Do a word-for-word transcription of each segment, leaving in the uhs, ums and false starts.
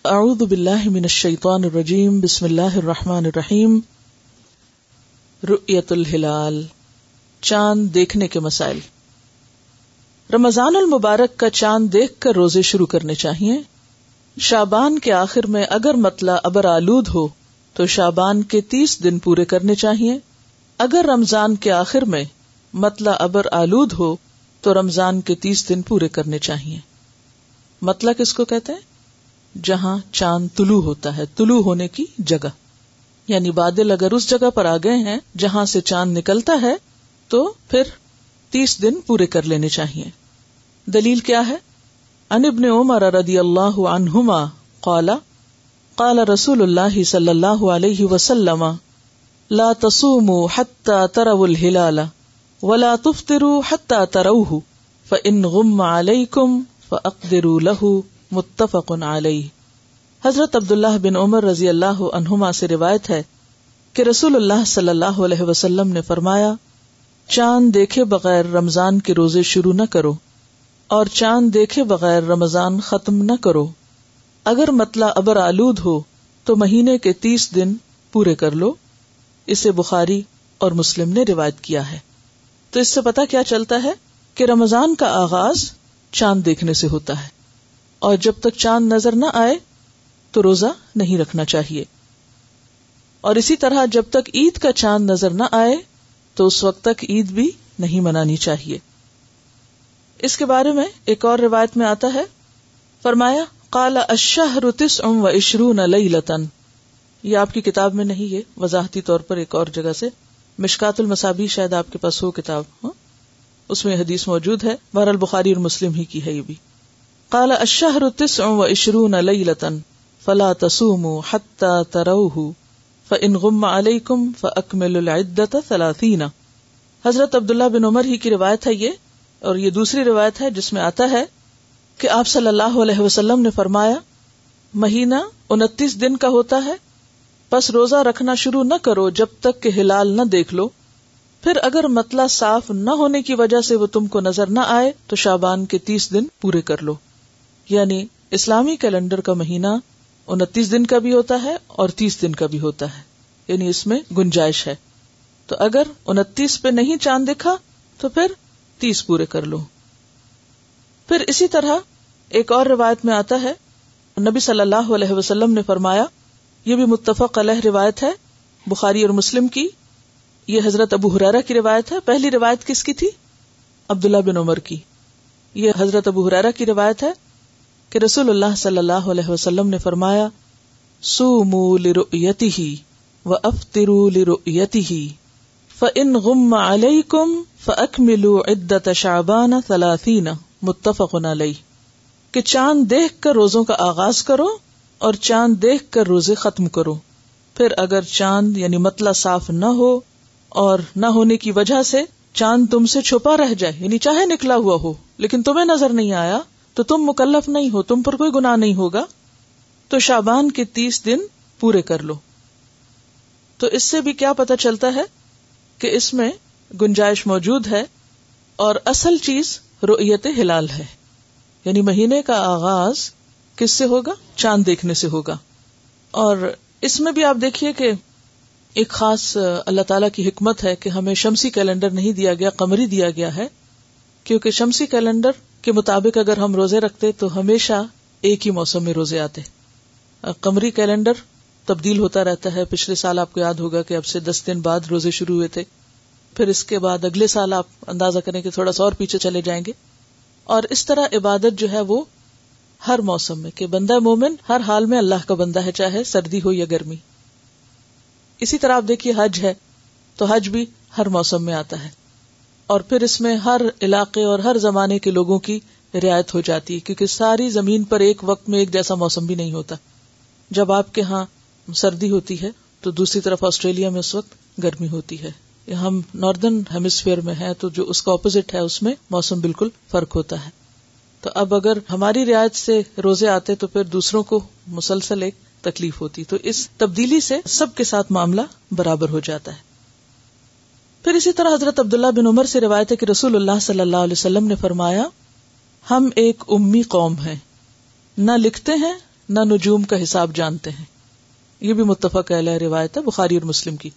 اعوذ باللہ من الشیطان الرجیم بسم اللہ الرحمن الرحیم. رؤیت الہلال، چاند دیکھنے کے مسائل. رمضان المبارک کا چاند دیکھ کر روزے شروع کرنے چاہیے. شعبان کے آخر میں اگر مطلع ابر آلود ہو تو شعبان کے تیس دن پورے کرنے چاہیے. اگر رمضان کے آخر میں مطلع ابر آلود ہو تو رمضان کے تیس دن پورے کرنے چاہیے. مطلع کس کو کہتے ہیں؟ جہاں چاند طلوع ہوتا ہے، طلوع ہونے کی جگہ. یعنی بادل اگر اس جگہ پر آ گئے ہیں جہاں سے چاند نکلتا ہے تو پھر تیس دن پورے کر لینے چاہیے. دلیل کیا ہے؟ عن ابن عمر رضی اللہ عنہما قال قال رسول اللہ صلی اللہ علیہ وسلم لا تصوموا حتى تروا الهلال ولا تفطروا حتى تروه فإن غم عليكم فأقدروا له. متفق علیہ. حضرت عبداللہ بن عمر رضی اللہ عنہما سے روایت ہے کہ رسول اللہ صلی اللہ علیہ وسلم نے فرمایا، چاند دیکھے بغیر رمضان کے روزے شروع نہ کرو اور چاند دیکھے بغیر رمضان ختم نہ کرو. اگر مطلع ابر آلود ہو تو مہینے کے تیس دن پورے کر لو. اسے بخاری اور مسلم نے روایت کیا ہے. تو اس سے پتہ کیا چلتا ہے کہ رمضان کا آغاز چاند دیکھنے سے ہوتا ہے، اور جب تک چاند نظر نہ آئے تو روزہ نہیں رکھنا چاہیے. اور اسی طرح جب تک عید کا چاند نظر نہ آئے تو اس وقت تک عید بھی نہیں منانی چاہیے. اس کے بارے میں ایک اور روایت میں آتا ہے، فرمایا قال الشہر تسع و عشرون لیلۃ. یہ آپ کی کتاب میں نہیں، یہ وضاحتی طور پر ایک اور جگہ سے، مشکات المصابیح شاید آپ کے پاس ہو کتاب، ہاں اس میں حدیث موجود ہے. بہرحال بخاری اور مسلم ہی کی ہے یہ بھی. قال الشہر تسع و عشرون لیلۃ فلا تصوموا حتى تروه فإن غم علیکم فأکملوا العدۃ ثلاثین. حضرت عبداللہ بن عمر ہی کی روایت ہے یہ، اور یہ دوسری روایت ہے جس میں آتا ہے کہ آپ صلی اللہ علیہ وسلم نے فرمایا، مہینہ انتیس دن کا ہوتا ہے، پس روزہ رکھنا شروع نہ کرو جب تک کہ ہلال نہ دیکھ لو. پھر اگر مطلع صاف نہ ہونے کی وجہ سے وہ تم کو نظر نہ آئے تو شعبان کے تیس دن پورے کر لو. یعنی اسلامی کیلنڈر کا مہینہ انتیس دن کا بھی ہوتا ہے اور تیس دن کا بھی ہوتا ہے، یعنی اس میں گنجائش ہے. تو اگر انتیس پہ نہیں چاند دکھا تو پھر تیس پورے کر لو. پھر اسی طرح ایک اور روایت میں آتا ہے، نبی صلی اللہ علیہ وسلم نے فرمایا، یہ بھی متفق علیہ روایت ہے بخاری اور مسلم کی. یہ حضرت ابو ہریرہ کی روایت ہے. پہلی روایت کس کی تھی؟ عبداللہ بن عمر کی. یہ حضرت ابو ہریرہ کی روایت ہے کہ رسول اللہ صلی اللہ علیہ وسلم نے فرمایا، صوموا لرؤیتہ وافطروا لرؤیتہ فإن غم علیکم فأکملوا عدۃ شعبان ثلاثین. متفق علیہ. کہ چاند دیکھ کر روزوں کا آغاز کرو اور چاند دیکھ کر روزے ختم کرو. پھر اگر چاند یعنی مطلع صاف نہ ہو اور نہ ہونے کی وجہ سے چاند تم سے چھپا رہ جائے، یعنی چاہے نکلا ہوا ہو لیکن تمہیں نظر نہیں آیا، تو تم مکلف نہیں ہو، تم پر کوئی گناہ نہیں ہوگا، تو شعبان کے تیس دن پورے کر لو. تو اس سے بھی کیا پتہ چلتا ہے کہ اس میں گنجائش موجود ہے، اور اصل چیز رؤیت ہلال ہے. یعنی مہینے کا آغاز کس سے ہوگا؟ چاند دیکھنے سے ہوگا. اور اس میں بھی آپ دیکھیے کہ ایک خاص اللہ تعالیٰ کی حکمت ہے کہ ہمیں شمسی کیلنڈر نہیں دیا گیا، قمری دیا گیا ہے. کیونکہ شمسی کیلنڈر کے مطابق اگر ہم روزے رکھتے تو ہمیشہ ایک ہی موسم میں روزے آتے. قمری کیلنڈر تبدیل ہوتا رہتا ہے. پچھلے سال آپ کو یاد ہوگا کہ اب سے دس دن بعد روزے شروع ہوئے تھے، پھر اس کے بعد اگلے سال آپ اندازہ کریں کہ تھوڑا سا اور پیچھے چلے جائیں گے. اور اس طرح عبادت جو ہے وہ ہر موسم میں، کہ بندہ مومن ہر حال میں اللہ کا بندہ ہے، چاہے سردی ہو یا گرمی. اسی طرح آپ دیکھیے حج ہے تو حج بھی ہر موسم میں آتا ہے، اور پھر اس میں ہر علاقے اور ہر زمانے کے لوگوں کی رعایت ہو جاتی ہے، کیونکہ ساری زمین پر ایک وقت میں ایک جیسا موسم بھی نہیں ہوتا. جب آپ کے ہاں سردی ہوتی ہے تو دوسری طرف آسٹریلیا میں اس وقت گرمی ہوتی ہے. ہم ناردرن ہیمسفیئر میں ہیں تو جو اس کا اپوزٹ ہے اس میں موسم بالکل فرق ہوتا ہے. تو اب اگر ہماری رعایت سے روزے آتے تو پھر دوسروں کو مسلسل ایک تکلیف ہوتی. تو اس تبدیلی سے سب کے ساتھ معاملہ برابر ہو جاتا ہے. پھر اسی طرح حضرت عبداللہ بن عمر سے روایت ہے کہ رسول اللہ صلی اللہ علیہ وسلم نے فرمایا، ہم ایک امی قوم ہیں، نہ لکھتے ہیں نہ نجوم کا حساب جانتے ہیں. یہ بھی متفق علیہ روایت ہے بخاری اور مسلم کی.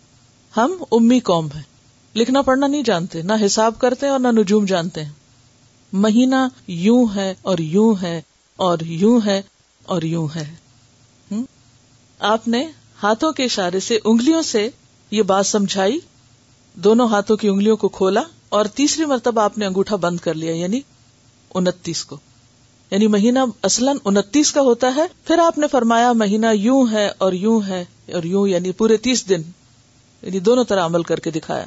ہم امی قوم ہیں، لکھنا پڑھنا نہیں جانتے، نہ حساب کرتے ہیں اور نہ نجوم جانتے ہیں. مہینہ یوں ہے اور یوں ہے اور یوں ہے اور یوں ہے. ہم؟ آپ نے ہاتھوں کے اشارے سے انگلیوں سے یہ بات سمجھائی، دونوں ہاتھوں کی انگلیوں کو کھولا اور تیسری مرتبہ آپ نے انگوٹھا بند کر لیا، یعنی انتیس کو. یعنی مہینہ اصلاً انتیس کا ہوتا ہے. پھر آپ نے فرمایا مہینہ یوں ہے اور یوں ہے اور یوں، یعنی پورے تیس دن، یعنی دونوں طرح عمل کر کے دکھایا.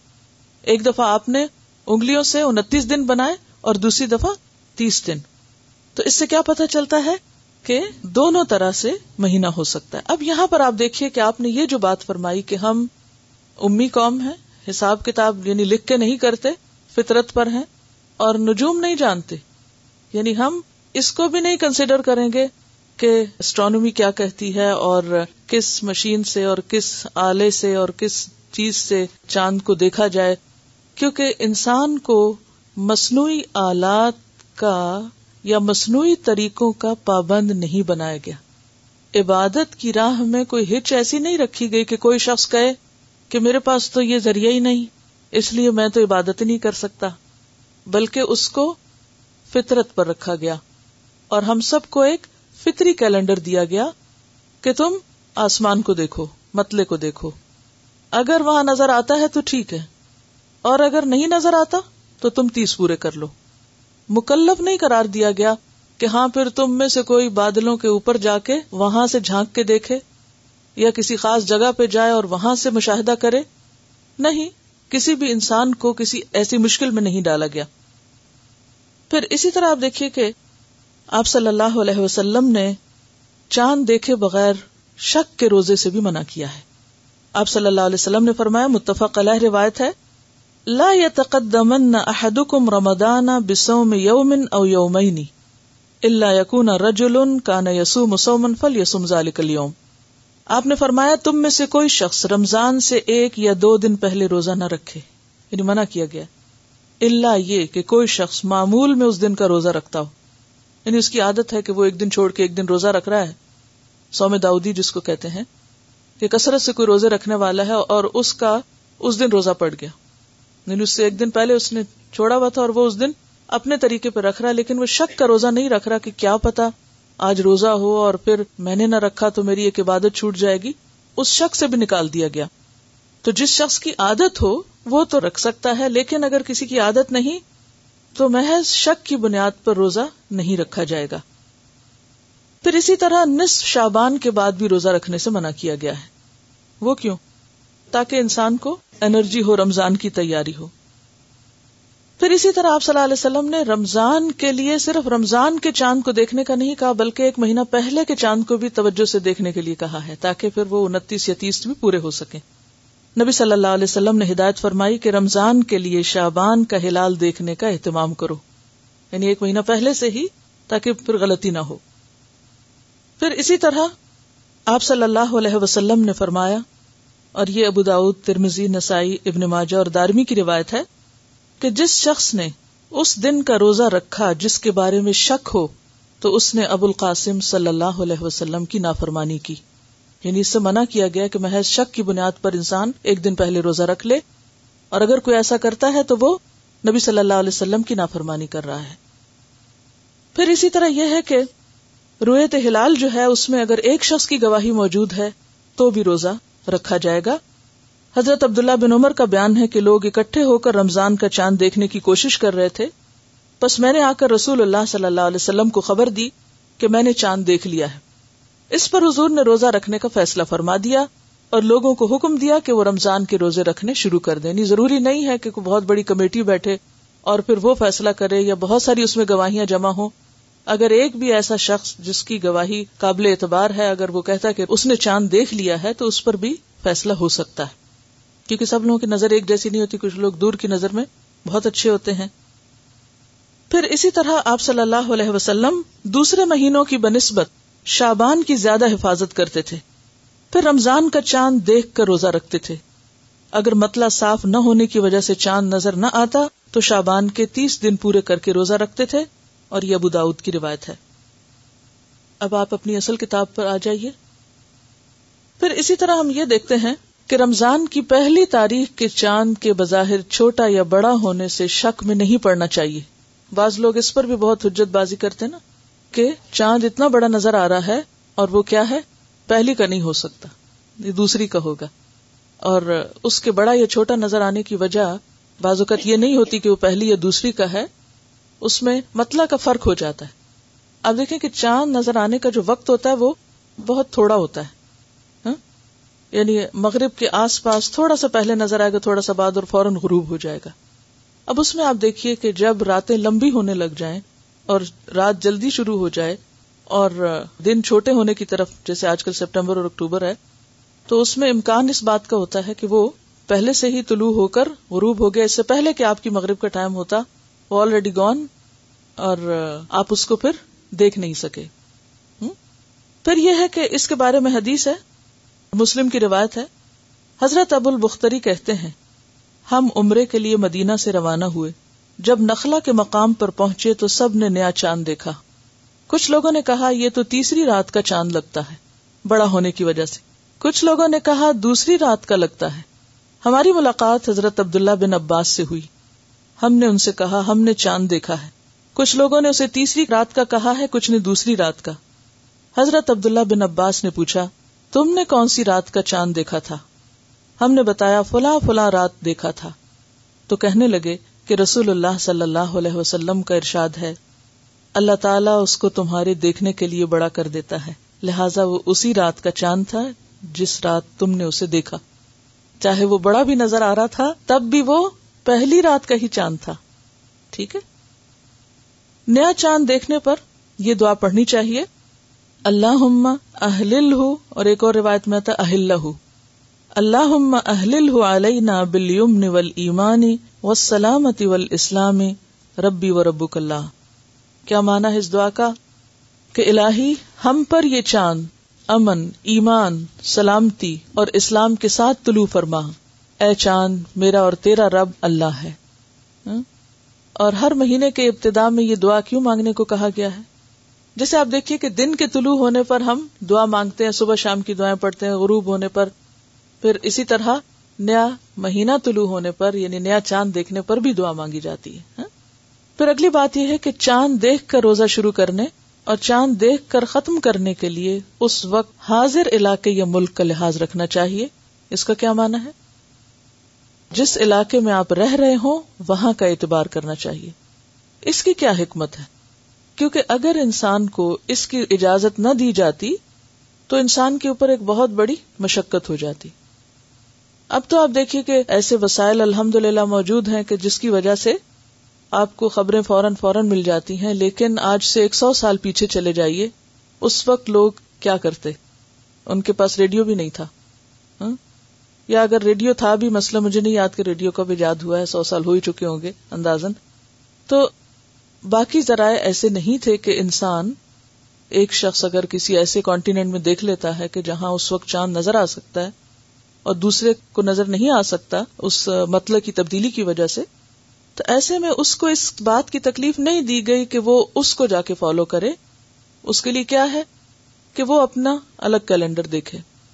ایک دفعہ آپ نے انگلیوں سے انتیس دن بنائے اور دوسری دفعہ تیس دن. تو اس سے کیا پتہ چلتا ہے کہ دونوں طرح سے مہینہ ہو سکتا ہے. اب یہاں پر آپ دیکھیے کہ آپ نے یہ جو بات فرمائی کہ ہم امی قوم ہیں، حساب کتاب یعنی لکھ کے نہیں کرتے، فطرت پر ہیں اور نجوم نہیں جانتے، یعنی ہم اس کو بھی نہیں کنسیڈر کریں گے کہ اسٹرانومی کیا کہتی ہے اور کس مشین سے اور کس آلے سے اور کس چیز سے چاند کو دیکھا جائے، کیونکہ انسان کو مصنوعی آلات کا یا مصنوعی طریقوں کا پابند نہیں بنایا گیا. عبادت کی راہ میں کوئی ہچ ایسی نہیں رکھی گئی کہ کوئی شخص کہے کہ میرے پاس تو یہ ذریعہ ہی نہیں، اس لیے میں تو عبادت نہیں کر سکتا، بلکہ اس کو فطرت پر رکھا گیا. اور ہم سب کو ایک فطری کیلنڈر دیا گیا کہ تم آسمان کو دیکھو، مطلع کو دیکھو، اگر وہاں نظر آتا ہے تو ٹھیک ہے، اور اگر نہیں نظر آتا تو تم تیس پورے کر لو. مکلف نہیں قرار دیا گیا کہ ہاں پھر تم میں سے کوئی بادلوں کے اوپر جا کے وہاں سے جھانک کے دیکھے یا کسی خاص جگہ پہ جائے اور وہاں سے مشاہدہ کرے. نہیں، کسی بھی انسان کو کسی ایسی مشکل میں نہیں ڈالا گیا. پھر اسی طرح آپ دیکھیے کہ آپ صلی اللہ علیہ وسلم نے چاند دیکھے بغیر شک کے روزے سے بھی منع کیا ہے. آپ صلی اللہ علیہ وسلم نے فرمایا، متفق علیہ روایت ہے، لا يتقدمن احدكم رمضان بصوم يوم او يومين الا يكون رجل كان يصوم صوما فليصم ذلك اليوم. آپ نے فرمایا تم میں سے کوئی شخص رمضان سے ایک یا دو دن پہلے روزہ نہ رکھے، یعنی منع کیا گیا، الا یہ کہ کوئی شخص معمول میں اس دن کا روزہ رکھتا ہو، یعنی اس کی عادت ہے کہ وہ ایک دن چھوڑ کے ایک دن روزہ رکھ رہا ہے، صوم داؤدی جس کو کہتے ہیں، کہ کثرت سے کوئی روزے رکھنے والا ہے اور اس کا اس دن روزہ پڑ گیا، یعنی اس سے ایک دن پہلے اس نے چھوڑا ہوا تھا اور وہ اس دن اپنے طریقے پہ رکھ رہا ہے، لیکن وہ شک کا روزہ نہیں رکھ رہا کہ کیا پتا آج روزہ ہو اور پھر میں نے نہ رکھا تو میری ایک عبادت چھوٹ جائے گی. اس شک سے بھی نکال دیا گیا. تو جس شخص کی عادت ہو وہ تو رکھ سکتا ہے، لیکن اگر کسی کی عادت نہیں تو محض شک کی بنیاد پر روزہ نہیں رکھا جائے گا. پھر اسی طرح نصف شعبان کے بعد بھی روزہ رکھنے سے منع کیا گیا ہے. وہ کیوں؟ تاکہ انسان کو انرجی ہو، رمضان کی تیاری ہو. پھر اسی طرح آپ صلی اللہ علیہ وسلم نے رمضان کے لیے صرف رمضان کے چاند کو دیکھنے کا نہیں کہا، بلکہ ایک مہینہ پہلے کے چاند کو بھی توجہ سے دیکھنے کے لیے کہا ہے، تاکہ پھر وہ انتیس یا تیس بھی پورے ہو سکیں. نبی صلی اللہ علیہ وسلم نے ہدایت فرمائی کہ رمضان کے لیے شعبان کا ہلال دیکھنے کا اہتمام کرو، یعنی ایک مہینہ پہلے سے ہی، تاکہ پھر غلطی نہ ہو. پھر اسی طرح آپ صلی اللہ علیہ وسلم نے فرمایا، اور یہ ابو داؤد، ترمذی، نسائی، ابن ماجہ اور دارمی کی روایت ہے کہ جس شخص نے اس دن کا روزہ رکھا جس کے بارے میں شک ہو تو اس نے ابو القاسم صلی اللہ علیہ وسلم کی نافرمانی کی. یعنی اس سے منع کیا گیا کہ محض شک کی بنیاد پر انسان ایک دن پہلے روزہ رکھ لے، اور اگر کوئی ایسا کرتا ہے تو وہ نبی صلی اللہ علیہ وسلم کی نافرمانی کر رہا ہے. پھر اسی طرح یہ ہے کہ رؤیت ہلال جو ہے اس میں اگر ایک شخص کی گواہی موجود ہے تو بھی روزہ رکھا جائے گا. حضرت عبداللہ بن عمر کا بیان ہے کہ لوگ اکٹھے ہو کر رمضان کا چاند دیکھنے کی کوشش کر رہے تھے، پس میں نے آ کر رسول اللہ صلی اللہ علیہ وسلم کو خبر دی کہ میں نے چاند دیکھ لیا ہے. اس پر حضور نے روزہ رکھنے کا فیصلہ فرما دیا اور لوگوں کو حکم دیا کہ وہ رمضان کے روزے رکھنے شروع کر دیں. ضروری نہیں ہے کہ کوئی بہت بڑی کمیٹی بیٹھے اور پھر وہ فیصلہ کرے یا بہت ساری اس میں گواہیاں جمع ہوں. اگر ایک بھی ایسا شخص جس کی گواہی قابل اعتبار ہے اگر وہ کہتا ہے کہ اس نے چاند دیکھ لیا ہے تو اس پر بھی فیصلہ ہو سکتا ہے، کیونکہ سب لوگوں کی نظر ایک جیسی نہیں ہوتی، کچھ لوگ دور کی نظر میں بہت اچھے ہوتے ہیں. پھر اسی طرح آپ صلی اللہ علیہ وسلم دوسرے مہینوں کی بنسبت شعبان کی زیادہ حفاظت کرتے تھے. پھر رمضان کا چاند دیکھ کر روزہ رکھتے تھے. اگر مطلع صاف نہ ہونے کی وجہ سے چاند نظر نہ آتا تو شعبان کے تیس دن پورے کر کے روزہ رکھتے تھے، اور یہ ابو داؤد کی روایت ہے. اب آپ اپنی اصل کتاب پر آ جائیے. پھر اسی طرح ہم یہ دیکھتے ہیں کہ رمضان کی پہلی تاریخ کے چاند کے بظاہر چھوٹا یا بڑا ہونے سے شک میں نہیں پڑنا چاہیے. بعض لوگ اس پر بھی بہت حجت بازی کرتے ہیں نا کہ چاند اتنا بڑا نظر آ رہا ہے اور وہ کیا ہے، پہلی کا نہیں ہو سکتا، یہ دوسری کا ہوگا. اور اس کے بڑا یا چھوٹا نظر آنے کی وجہ بعض اوقات یہ نہیں ہوتی کہ وہ پہلی یا دوسری کا ہے، اس میں مطلع کا فرق ہو جاتا ہے. اب دیکھیں کہ چاند نظر آنے کا جو وقت ہوتا ہے وہ بہت تھوڑا ہوتا ہے، ہاں؟ یعنی مغرب کے آس پاس تھوڑا سا پہلے نظر آئے گا، تھوڑا سا بعد، اور فوراً غروب ہو جائے گا. اب اس میں آپ دیکھیے کہ جب راتیں لمبی ہونے لگ جائیں اور رات جلدی شروع ہو جائے اور دن چھوٹے ہونے کی طرف، جیسے آج کل سپٹمبر اور اکتوبر ہے، تو اس میں امکان اس بات کا ہوتا ہے کہ وہ پہلے سے ہی طلوع ہو کر غروب ہو گیا، اس سے پہلے کہ آپ کی مغرب کا ٹائم ہوتا وہ آلریڈی گون، اور آپ اس کو پھر دیکھ نہیں سکے. پھر یہ ہے کہ اس کے بارے میں حدیث ہے، مسلم کی روایت ہے. حضرت ابو البختری کہتے ہیں ہم عمرے کے لیے مدینہ سے روانہ ہوئے. جب نخلا کے مقام پر پہنچے تو سب نے نیا چاند دیکھا. کچھ لوگوں نے کہا یہ تو تیسری رات کا چاند لگتا ہے بڑا ہونے کی وجہ سے. کچھ لوگوں نے کہا دوسری رات کا لگتا ہے. ہماری ملاقات حضرت عبداللہ بن عباس سے ہوئی. ہم نے ان سے کہا ہم نے چاند دیکھا ہے. کچھ لوگوں نے اسے تیسری رات کا کہا ہے، کچھ نے دوسری رات کا. حضرت عبداللہ بن عباس نے پوچھا تم نے کون سی رات کا چاند دیکھا تھا؟ ہم نے بتایا فلاں فلاں رات دیکھا تھا. تو کہنے لگے کہ رسول اللہ صلی اللہ علیہ وسلم کا ارشاد ہے اللہ تعالیٰ اس کو تمہارے دیکھنے کے لیے بڑا کر دیتا ہے، لہٰذا وہ اسی رات کا چاند تھا جس رات تم نے اسے دیکھا. چاہے وہ بڑا بھی نظر آ رہا تھا تب بھی وہ پہلی رات کا ہی چاند تھا. ٹھیک ہے. نیا چاند دیکھنے پر یہ دعا پڑھنی چاہیے، اللہم اہللہ، اور ایک اور روایت میں آتا اہلہ، اللہم اہللہ علینا بالیمن والایمان والسلامت والاسلام ربی و ربک اللہ. کیا معنی ہے اس دعا کا؟ کہ الہی ہم پر یہ چاند امن، ایمان، سلامتی اور اسلام کے ساتھ طلوع فرما. اے چاند میرا اور تیرا رب اللہ ہے. اور ہر مہینے کے ابتدا میں یہ دعا کیوں مانگنے کو کہا گیا ہے؟ جیسے آپ دیکھیے کہ دن کے طلوع ہونے پر ہم دعا مانگتے ہیں، صبح شام کی دعائیں پڑھتے ہیں، غروب ہونے پر، پھر اسی طرح نیا مہینہ طلوع ہونے پر یعنی نیا چاند دیکھنے پر بھی دعا مانگی جاتی ہے. پھر اگلی بات یہ ہے کہ چاند دیکھ کر روزہ شروع کرنے اور چاند دیکھ کر ختم کرنے کے لیے اس وقت حاضر علاقے یا ملک کا لحاظ رکھنا چاہیے. اس کا کیا معنی ہے؟ جس علاقے میں آپ رہ رہے ہوں وہاں کا اعتبار کرنا چاہیے. اس کی کیا حکمت ہے؟ کیونکہ اگر انسان کو اس کی اجازت نہ دی جاتی تو انسان کے اوپر ایک بہت بڑی مشقت ہو جاتی. اب تو آپ دیکھیے کہ ایسے وسائل الحمدللہ موجود ہیں کہ جس کی وجہ سے آپ کو خبریں فوراً فوراً مل جاتی ہیں، لیکن آج سے ایک سو سال پیچھے چلے جائیے، اس وقت لوگ کیا کرتے؟ ان کے پاس ریڈیو بھی نہیں تھا، ہاں؟ یا اگر ریڈیو تھا بھی، مسئلہ مجھے نہیں یاد کہ ریڈیو کب ایجاد ہوا ہے، سو سال ہو ہی چکے ہوں گے اندازاً. تو باقی ذرائع ایسے نہیں تھے کہ انسان ایک شخص اگر کسی ایسے کانٹیننٹ میں دیکھ لیتا ہے کہ جہاں اس وقت چاند نظر آ سکتا ہے اور دوسرے کو نظر نہیں آ سکتا اس مطلع کی تبدیلی کی وجہ سے، تو ایسے میں اس کو اس بات کی تکلیف نہیں دی گئی کہ وہ اس کو جا کے فالو کرے. اس کے لیے کیا ہے کہ وہ اپنا الگ کیلنڈر دیکھے.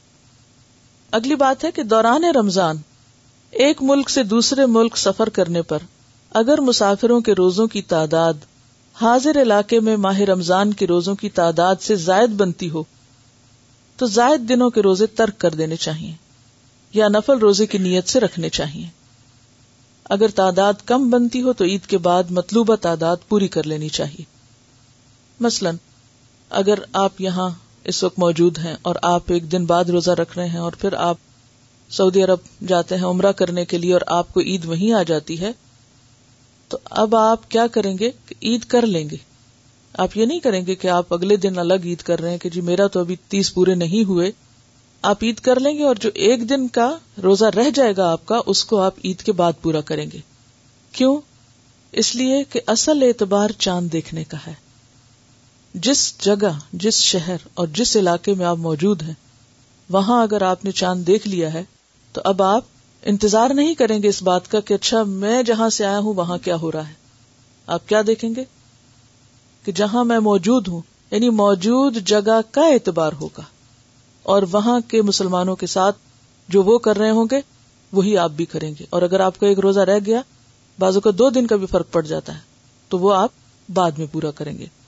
اگلی بات ہے کہ دوران رمضان ایک ملک سے دوسرے ملک سفر کرنے پر اگر مسافروں کے روزوں کی تعداد حاضر علاقے میں ماہ رمضان کے روزوں کی تعداد سے زائد بنتی ہو تو زائد دنوں کے روزے ترک کر دینے چاہیے یا نفل روزے کی نیت سے رکھنے چاہیے. اگر تعداد کم بنتی ہو تو عید کے بعد مطلوبہ تعداد پوری کر لینی چاہیے. مثلا اگر آپ یہاں اس وقت موجود ہیں اور آپ ایک دن بعد روزہ رکھ رہے ہیں اور پھر آپ سعودی عرب جاتے ہیں عمرہ کرنے کے لیے اور آپ کو عید وہیں آ جاتی ہے، تو اب آپ کیا کریں گے کہ عید کر لیں گے. آپ یہ نہیں کریں گے کہ آپ اگلے دن الگ عید کر رہے ہیں کہ جی میرا تو ابھی تیس پورے نہیں ہوئے. آپ عید کر لیں گے اور جو ایک دن کا روزہ رہ جائے گا آپ کا، اس کو آپ عید کے بعد پورا کریں گے. کیوں؟ اس لیے کہ اصل اعتبار چاند دیکھنے کا ہے. جس جگہ، جس شہر اور جس علاقے میں آپ موجود ہیں وہاں اگر آپ نے چاند دیکھ لیا ہے تو اب آپ انتظار نہیں کریں گے اس بات کا کہ اچھا میں جہاں سے آیا ہوں وہاں کیا ہو رہا ہے. آپ کیا دیکھیں گے کہ جہاں میں موجود ہوں یعنی موجود جگہ کا اعتبار ہوگا، اور وہاں کے مسلمانوں کے ساتھ جو وہ کر رہے ہوں گے وہی آپ بھی کریں گے. اور اگر آپ کا ایک روزہ رہ گیا، بعضوں کا دو دن کا بھی فرق پڑ جاتا ہے، تو وہ آپ بعد میں پورا کریں گے.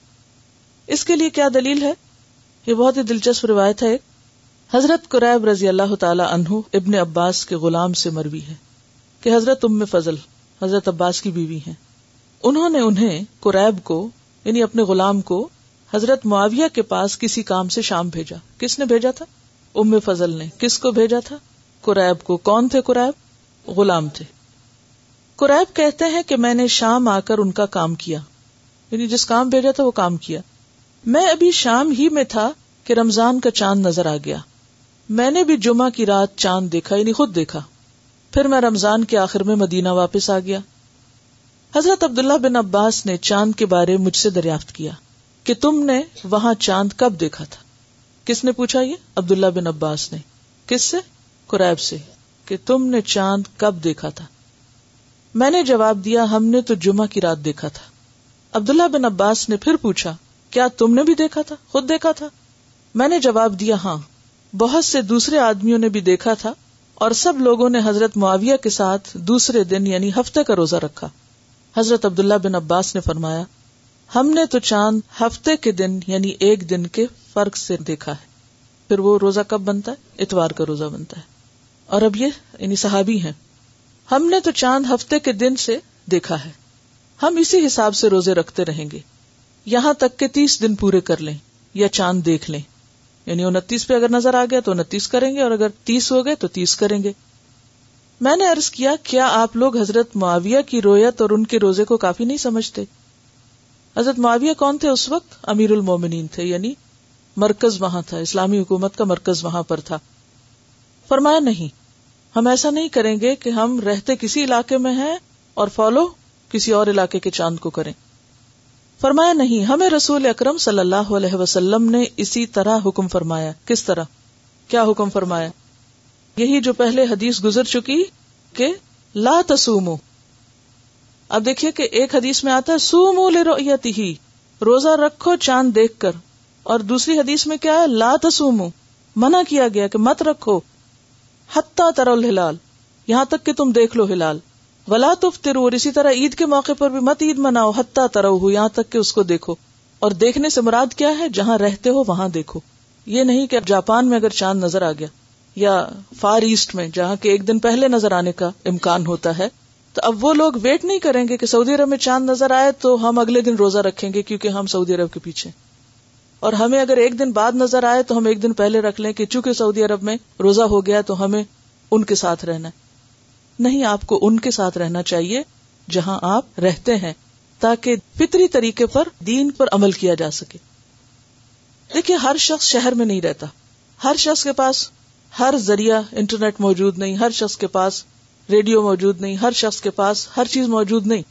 اس کے لیے کیا دلیل ہے؟ یہ بہت ہی دلچسپ روایت ہے. حضرت قریب رضی اللہ تعالی عنہ ابن عباس کے غلام سے مروی ہے کہ حضرت ام فضل حضرت عباس کی بیوی ہیں، انہوں نے انہیں قریب کو یعنی اپنے غلام کو حضرت معاویہ کے پاس کسی کام سے شام بھیجا. کس نے بھیجا تھا؟ ام فضل نے. کس کو بھیجا تھا؟ قریب کو. کون تھے قریب؟ غلام تھے. قریب کہتے ہیں کہ میں نے شام آ کر ان کا کام کیا، یعنی جس کام بھیجا تھا وہ کام کیا. میں ابھی شام ہی میں تھا کہ رمضان کا چاند نظر آ گیا. میں نے بھی جمعہ کی رات چاند دیکھا، یعنی خود دیکھا. پھر میں رمضان کے آخر میں مدینہ واپس آ گیا. حضرت عبداللہ بن عباس نے چاند کے بارے مجھ سے دریافت کیا کہ تم نے وہاں چاند کب دیکھا تھا؟ کس نے پوچھا؟ یہ عبداللہ بن عباس نے. کس سے؟ قریب سے. کہ تم نے چاند کب دیکھا تھا؟ میں نے جواب دیا ہم نے تو جمعہ کی رات دیکھا تھا. عبداللہ بن عباس نے پھر پوچھا کیا تم نے بھی دیکھا تھا، خود دیکھا تھا؟ میں نے جواب دیا ہاں، بہت سے دوسرے آدمیوں نے بھی دیکھا تھا، اور سب لوگوں نے حضرت معاویہ کے ساتھ دوسرے دن یعنی ہفتے کا روزہ رکھا. حضرت عبداللہ بن عباس نے فرمایا ہم نے تو چاند ہفتے کے دن یعنی ایک دن کے فرق سے دیکھا ہے. پھر وہ روزہ کب بنتا ہے؟ اتوار کا روزہ بنتا ہے. اور اب یہ یعنی صحابی ہیں، ہم نے تو چاند ہفتے کے دن سے دیکھا ہے، ہم اسی حساب سے روزے رکھتے رہیں گے یہاں تک کہ تیس دن پورے کر لیں یا چاند دیکھ لیں. یعنی انتیس پہ اگر نظر آ گیا تو انتیس کریں گے، اور اگر تیس ہو گئے تو تیس کریں گے. میں نے عرض کیا کیا آپ لوگ حضرت معاویہ کی رویت اور ان کے روزے کو کافی نہیں سمجھتے؟ حضرت معاویہ کون تھے اس وقت؟ امیر المومنین تھے، یعنی مرکز وہاں تھا، اسلامی حکومت کا مرکز وہاں پر تھا. فرمایا نہیں، ہم ایسا نہیں کریں گے کہ ہم رہتے کسی علاقے میں ہیں اور فالو کسی اور علاقے کے چاند کو کریں. فرمایا نہیں، ہمیں رسول اکرم صلی اللہ علیہ وسلم نے اسی طرح حکم فرمایا. کس طرح؟ کیا حکم فرمایا؟ یہی جو پہلے حدیث گزر چکی کہ لا تصومو. اب دیکھیے کہ ایک حدیث میں آتا ہے سومو لرؤیتہ، روزہ رکھو چاند دیکھ کر، اور دوسری حدیث میں کیا ہے؟ لا تصومو، منع کیا گیا کہ مت رکھو حتی تروا الہلال، یہاں تک کہ تم دیکھ لو ہلال. ولا تفطروا، اور اسی طرح عید کے موقع پر بھی مت عید مناؤ حتی تروہ، یہاں تک کہ اس کو دیکھو. اور دیکھنے سے مراد کیا ہے؟ جہاں رہتے ہو وہاں دیکھو. یہ نہیں کہ جاپان میں اگر چاند نظر آ گیا یا فار ایسٹ میں جہاں کے ایک دن پہلے نظر آنے کا امکان ہوتا ہے، تو اب وہ لوگ ویٹ نہیں کریں گے کہ سعودی عرب میں چاند نظر آئے تو ہم اگلے دن روزہ رکھیں گے کیونکہ ہم سعودی عرب کے پیچھے. اور ہمیں اگر ایک دن بعد نظر آئے تو ہم ایک دن پہلے رکھ لیں کہ چونکہ سعودی عرب میں روزہ ہو گیا تو ہمیں ان کے ساتھ رہنا ہے. نہیں، آپ کو ان کے ساتھ رہنا چاہیے جہاں آپ رہتے ہیں، تاکہ فطری طریقے پر دین پر عمل کیا جا سکے. دیکھیے ہر شخص شہر میں نہیں رہتا، ہر شخص کے پاس ہر ذریعہ انٹرنیٹ موجود نہیں، ہر شخص کے پاس ریڈیو موجود نہیں، ہر شخص کے پاس ہر چیز موجود نہیں.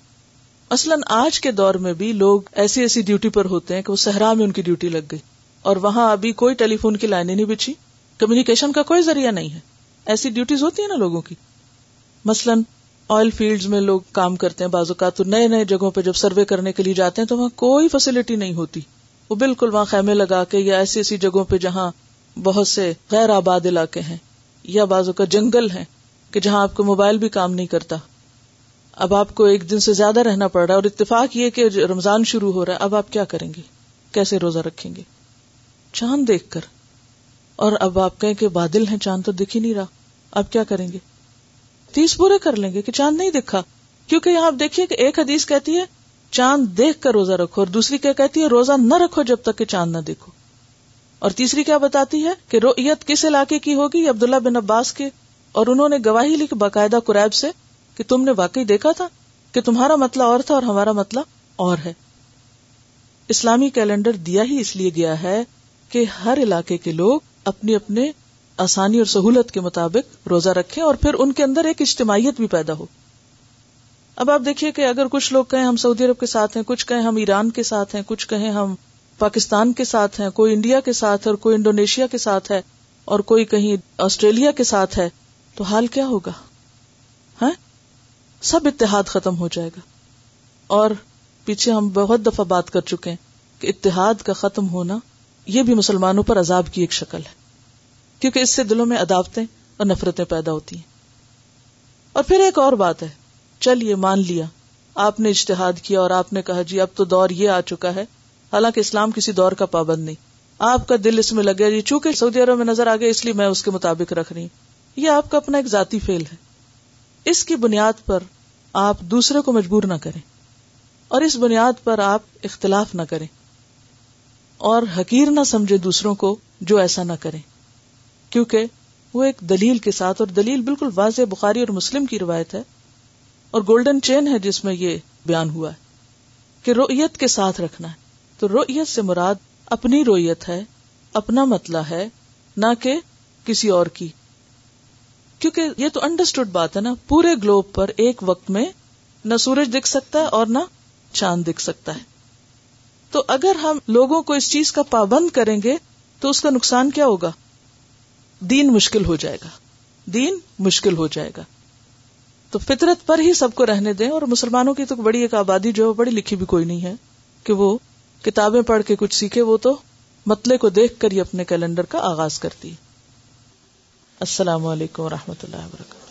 مثلاً آج کے دور میں بھی لوگ ایسی ایسی ڈیوٹی پر ہوتے ہیں کہ وہ صحرا میں ان کی ڈیوٹی لگ گئی اور وہاں ابھی کوئی ٹیلی فون کی لائنیں نہیں بچھی، کمیونیکیشن کا کوئی ذریعہ نہیں ہے. ایسی ڈیوٹیز ہوتی ہیں نا لوگوں کی. مثلاً آئل فیلڈز میں لوگ کام کرتے ہیں، بعض اوقات تو نئے نئے جگہوں پہ جب سروے کرنے کے لیے جاتے ہیں تو وہاں کوئی فیسلٹی نہیں ہوتی، وہ بالکل وہاں خیمے لگا کے، یا ایسی ایسی جگہوں پہ جہاں بہت سے غیر آباد علاقے ہیں، یا بعض اوقات جنگل ہیں کہ جہاں آپ کو موبائل بھی کام نہیں کرتا. اب آپ کو ایک دن سے زیادہ رہنا پڑ رہا ہے، اور اتفاق یہ کہ رمضان شروع ہو رہا ہے. اب آپ کیا کریں گے؟ کیسے روزہ رکھیں گے؟ چاند دیکھ کر. اور اب آپ کہیں کہ بادل ہیں، چاند تو دکھ ہی نہیں رہا، اب کیا کریں گے؟ تیس پورے کر لیں گے کہ چاند نہیں دکھا. کیونکہ یہاں آپ دیکھیے کہ ایک حدیث کہتی ہے چاند دیکھ کر روزہ رکھو، اور دوسری کیا کہتی ہے؟ روزہ نہ رکھو جب تک کہ چاند نہ دیکھو. اور تیسری کیا بتاتی ہے کہ رؤیت کس علاقے کی ہوگی؟ عبداللہ بن عباس کے. اور انہوں نے گواہی لی باقاعدہ قریب سے کہ تم نے واقعی دیکھا تھا، کہ تمہارا مطلع اور تھا اور ہمارا مطلع اور ہے. اسلامی کیلنڈر دیا ہی اس لیے گیا ہے کہ ہر علاقے کے لوگ اپنی اپنے آسانی اور سہولت کے مطابق روزہ رکھیں، اور پھر ان کے اندر ایک اجتماعیت بھی پیدا ہو. اب آپ دیکھیے کہ اگر کچھ لوگ کہیں ہم سعودی عرب کے ساتھ ہیں، کچھ کہیں ہم ایران کے ساتھ ہیں، کچھ کہیں ہم پاکستان کے ساتھ ہیں، کوئی انڈیا کے ساتھ ہے اور کوئی انڈونیشیا کے ساتھ ہے اور کوئی کہیں آسٹریلیا کے ساتھ ہے، تو حال کیا ہوگا؟ ہاں، سب اتحاد ختم ہو جائے گا. اور پیچھے ہم بہت دفعہ بات کر چکے ہیں کہ اتحاد کا ختم ہونا یہ بھی مسلمانوں پر عذاب کی ایک شکل ہے، کیونکہ اس سے دلوں میں عداوتیں اور نفرتیں پیدا ہوتی ہیں۔ اور پھر ایک اور بات ہے، چلیے مان لیا آپ نے اجتہاد کیا اور آپ نے کہا جی اب تو دور یہ آ چکا ہے، حالانکہ اسلام کسی دور کا پابند نہیں، آپ کا دل اس میں لگ گیا جی چونکہ سعودی عرب میں نظر آ گیا اس لیے میں اس کے مطابق رکھ رہی ہوں، یہ آپ کا اپنا ایک ذاتی فعل ہے۔ اس کی بنیاد پر آپ دوسرے کو مجبور نہ کریں، اور اس بنیاد پر آپ اختلاف نہ کریں، اور حقیر نہ سمجھے دوسروں کو جو ایسا نہ کریں، کیونکہ وہ ایک دلیل کے ساتھ، اور دلیل بالکل واضح بخاری اور مسلم کی روایت ہے اور گولڈن چین ہے جس میں یہ بیان ہوا ہے کہ رؤیت کے ساتھ رکھنا ہے۔ تو رؤیت سے مراد اپنی رؤیت ہے، اپنا مطلع ہے، نہ کہ کسی اور کی، کیونکہ یہ تو انڈرسٹوڈ بات ہے نا، پورے گلوب پر ایک وقت میں نہ سورج دکھ سکتا ہے اور نہ چاند دکھ سکتا ہے۔ تو اگر ہم لوگوں کو اس چیز کا پابند کریں گے تو اس کا نقصان کیا ہوگا؟ دین مشکل ہو جائے گا، دین مشکل ہو جائے گا۔ تو فطرت پر ہی سب کو رہنے دیں، اور مسلمانوں کی تو بڑی ایک آبادی جو پڑھی لکھی بھی کوئی نہیں ہے کہ وہ کتابیں پڑھ کے کچھ سیکھے، وہ تو مطلع کو دیکھ کر ہی اپنے کیلنڈر کا آغاز کرتی ہے۔ السلام علیکم ورحمۃ اللہ وبرکاتہ۔